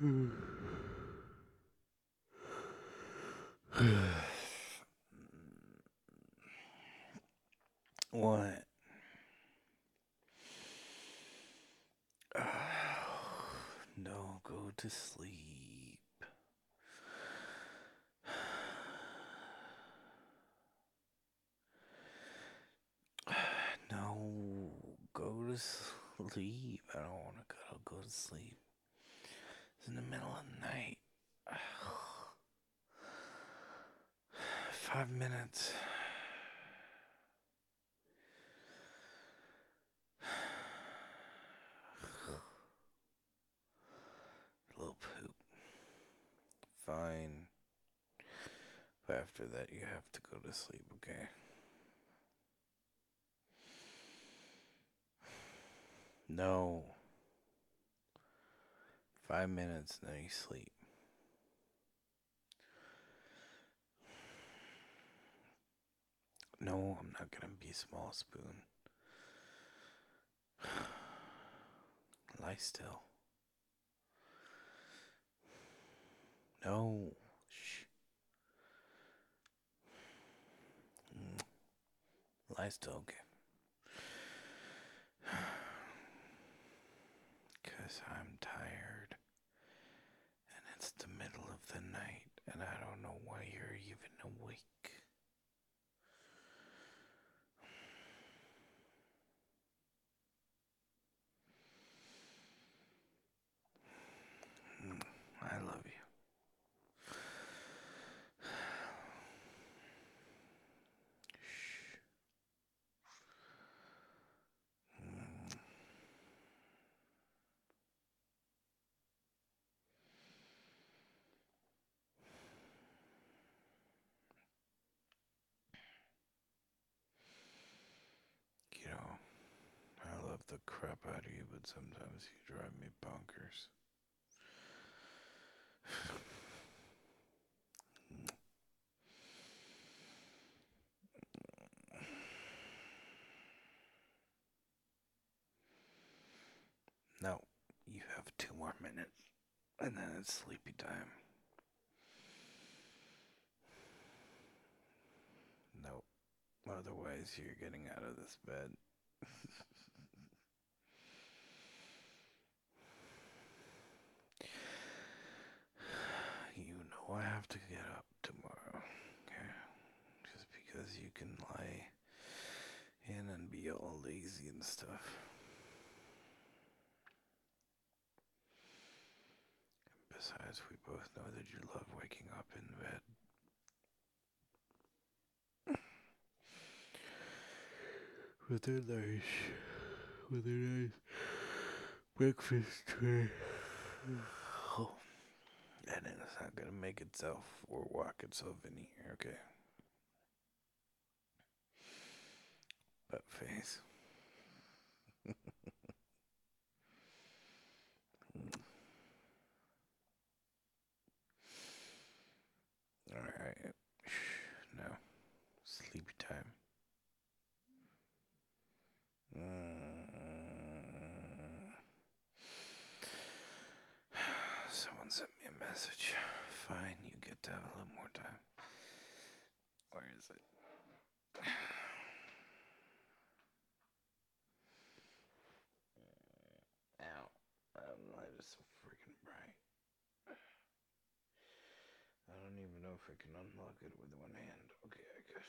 What? No, go to sleep. No, go to sleep. I don't want to go to sleep. It's in the middle of the night. 5 minutes. Little poop. Fine. But after that, you have to go to sleep, okay? No. 5 minutes, then you sleep. No, I'm not gonna be a small spoon. Lie still. No. Shh. Mm. Lie still, okay? Because I'm tired. And it's the middle of the night, and I don't know why you're even awake. Mm. I love you. Shh. Mm. You know, I love the crap out of you, but sometimes you drive me bonkers. No, you have 2 more minutes, and then it's sleepy time. Nope. Otherwise, you're getting out of this bed. You know I have to get up tomorrow, okay? Just because you can lie in and be all lazy and stuff. Besides, we both know that you love waking up in bed. With a nice breakfast tray. Oh, and it's not gonna make itself or walk itself in here, okay? Butt face. Alright. Now, sleepy time. Mm. Someone sent me a message. Fine, you get to have a little more time. Where is it? Ow. Light is so freaking bright. I don't even know if I can unlock it with one hand. Okay, I could.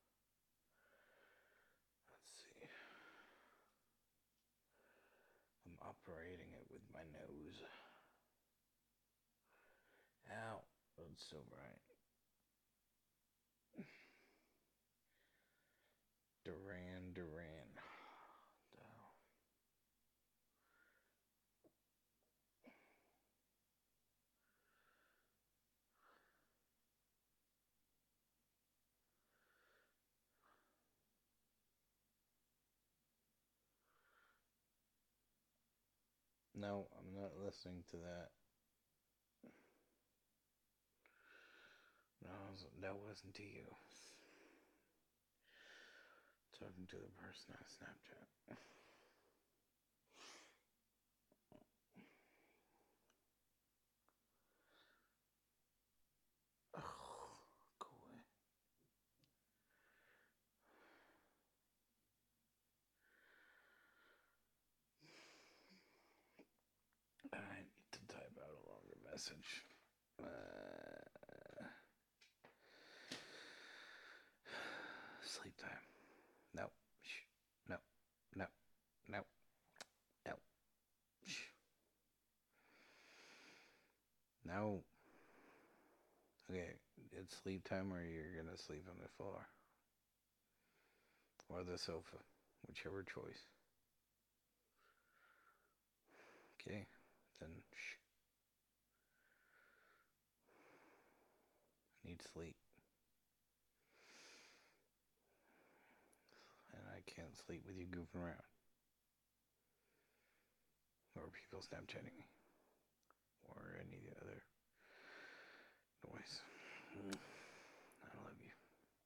Let's see. I'm operating it with my nose. Ow. Oh, it's so bright. Duran Duran. No, I'm not listening to that. No, that wasn't to you. Talking to the person on Snapchat. message. Sleep time. No. Shh. No. No. No. No. Shh. No. Okay, it's sleep time or you're gonna sleep on the floor. Or the sofa. Whichever choice. Okay, then shh. I need sleep. And I can't sleep with you goofing around. Or people Snapchatting me. Or any other noise. I love you.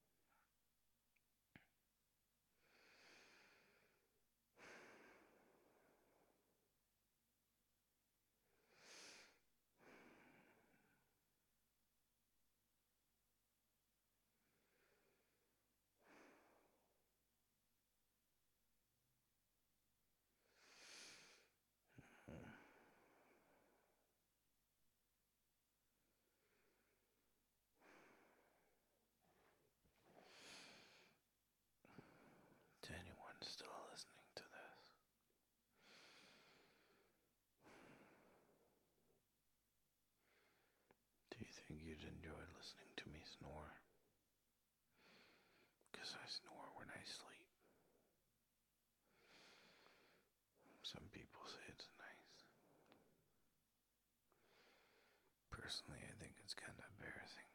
To anyone still listening to this, do you think you'd enjoy listening to me snore? Because I snore when I sleep. Some people say it's nice. Personally, I think it's kind of embarrassing.